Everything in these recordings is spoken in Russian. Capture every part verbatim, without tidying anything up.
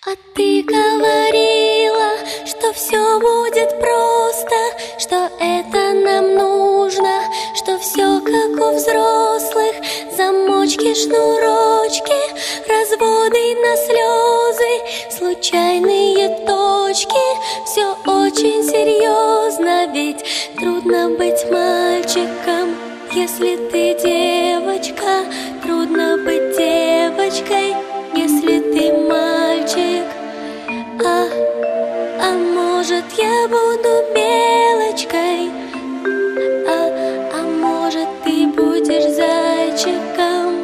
А ты говорила, что все будет просто, что это нам нужно, что все как у взрослых. Замочки, шнурочки, разводы на слезы, случайные точки. Все очень серьезно, ведь трудно быть мальчиком, если ты девочка. Трудно быть девочкой, если ты мальчик. А, а может я буду белочкой, а, а может ты будешь зайчиком.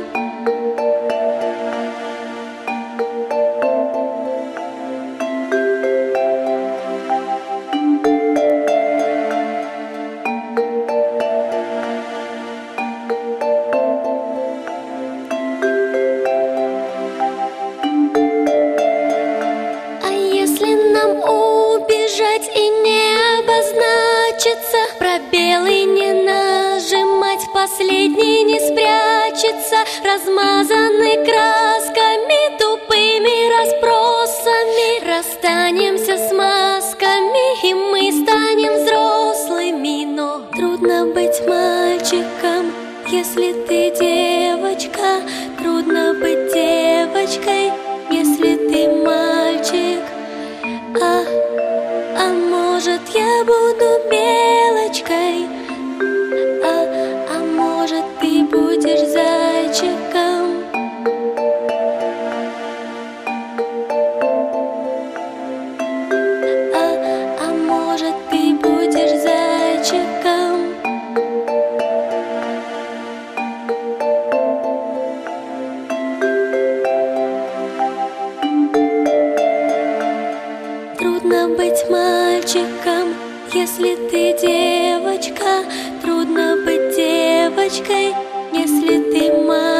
И не обозначиться, пробелы не нажимать, последний не спрячется, размазаны красками, тупыми расспросами. Расстанемся с масками, и мы станем взрослыми. Но трудно быть мальчиком, если ты девочка. Трудно быть девочкой, если ты мальчик. А А может я буду белочкой, а, а может ты будешь зайчиком. А, а может ты будешь зайчиком. Трудно быть мальчиком, если ты девочка. Трудно быть девочкой, если ты мальчик.